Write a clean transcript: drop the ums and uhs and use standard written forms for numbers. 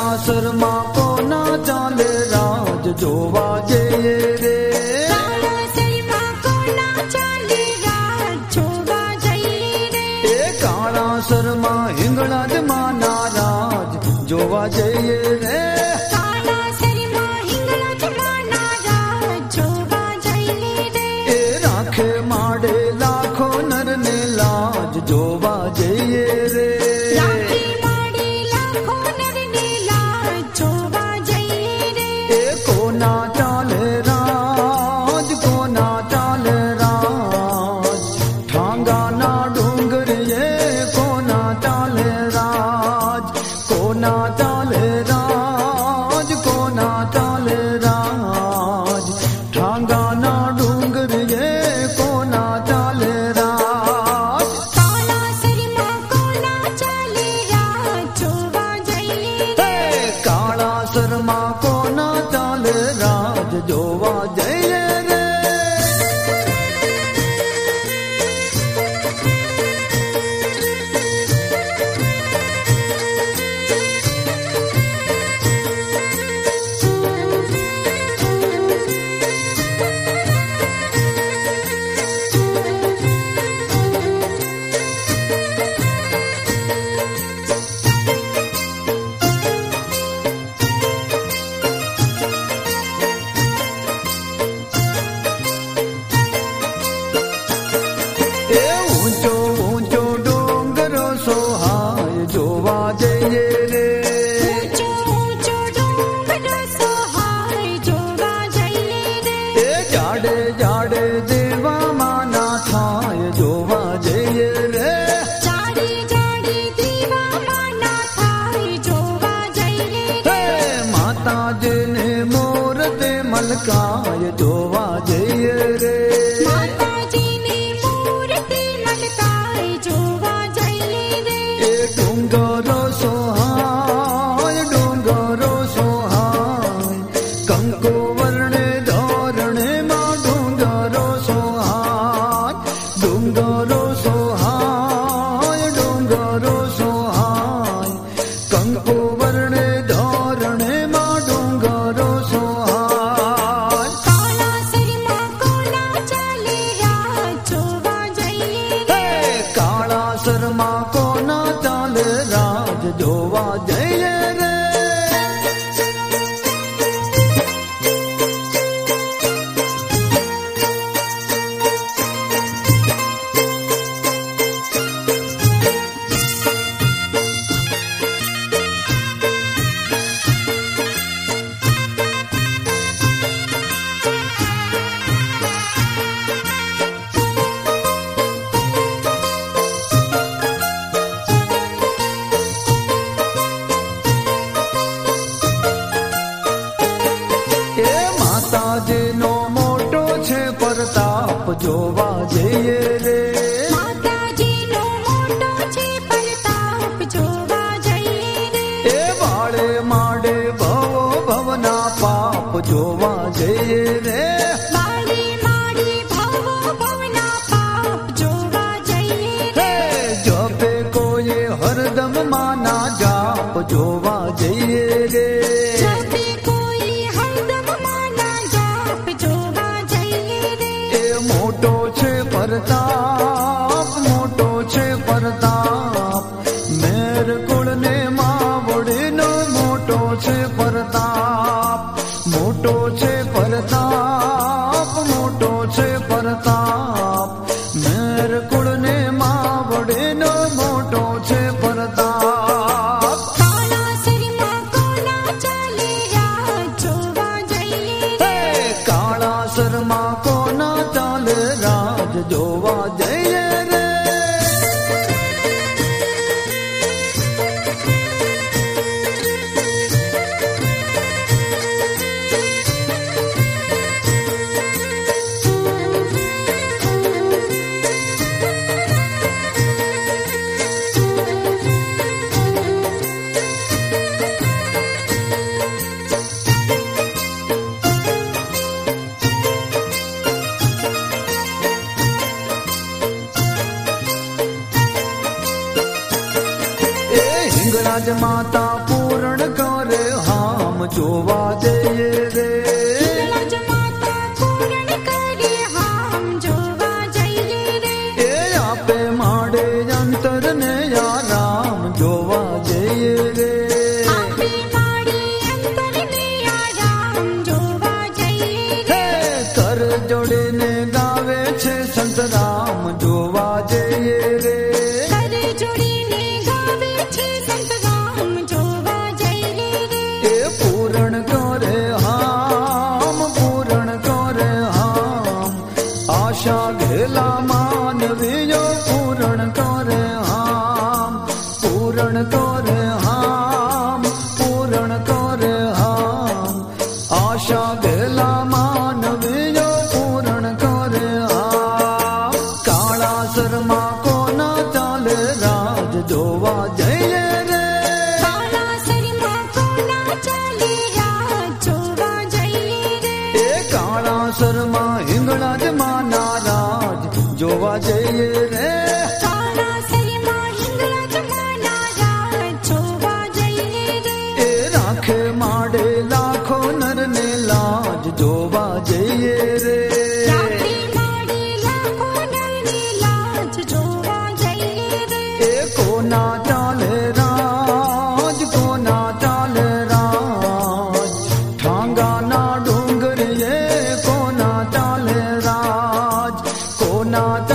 કાળાસર માં કોના ચાલે રાજ જોવા જઈએ રે. કાળાસર માં હિંગળાજ માં ના રાજ જોવા જઈએ રે. એ રાખે માડે લાખો નર ને લાજ જોવા જઈએ રે. એ કોના ચાલે રાજ કોના ચાલે રાજ ઠાંગાના ડુંગરીએ કોના ચાલે રાજ. કોના ચાલે રાજ કોના ચાલે રાજ ઠાંગાના ડુંગરીએ કોના ચાલે રાજ. કાળાસર માં કોના ચાલે રાજ જોવા જઈએ રે. એ ઊંચો ઊંચો ડુંગરો સોહાય જોવા જઈએ રે. એ જાડે જાડે દેવામાં ના થાય જોવા જઈએ રે. હે માતાજીને મૂર્તિ મલકાય જોવા જઈએ રે. એ ડુંગરો સોહાય ડુંગરો સોહાય કંકુ વર્ણે ધોરણે માં ડુંગરો સોહાય. ડુંગરો સોહાય ડુંગરો સોહાય કંકુ વર્ણે ધોરણે માં ડુંગરો સોહાય. કાળાસર માં કોના ચાલે રાજ જોવા જઈએ રે. એ માતાજીનો મોટો છે પ્રતાપ જોવા જઈએ રે. એ વાળે માડે ભવો ભવના પાપ જોવા જઈએ રે. હે જપે કોઈ હરદમ માના જાપ જોવા જઈએ રે. એ મોટો છે પ્રતાપ મોટો છે પ્રતાપ મેર કુળને માવડીનો મોટો છે પ્રતાપ. મોટો છે પ્રતાપ મોટો છે પ્રતાપ મેર કુળને માવડીનો મોટો છે પ્રતાપ. કાળાસર માં કોના ચાલે રાજ જોવા જઈએ રે. હિંગળાજ માતા પૂરણ કરે જોવા જઈએ રે. એ આપે માડે અંતર ને આરામ જોવા જઈએ રે. કર જોડીને ગાવે છે સંતરામ જોવા જઈએ રે. એ પૂરણ કરે હામ, પૂરણ કરે હામ, આશા ઘેલા માનવીઓ પૂરણ કરે હામ, પૂરણ કરે હામ, પૂરણ કરે હામ, આશા ઘેલા માનવીઓ પૂરણ કરે હામ. કાળાસરમાં કોના ચાલે રાજ જોવા જઈએ રે. એ કાળાસરમાં હિંગળાજ માના રાજ જોવા જઈએ રે. એ રાખે માડે લાખો નર ને લાજ જોવા જઈએ રે. એ કોના ચાલે રાજ, કોના ચાલે રાજ, ઠાંગાના ડુંગરીએ કોના ચાલે રાજ, કોના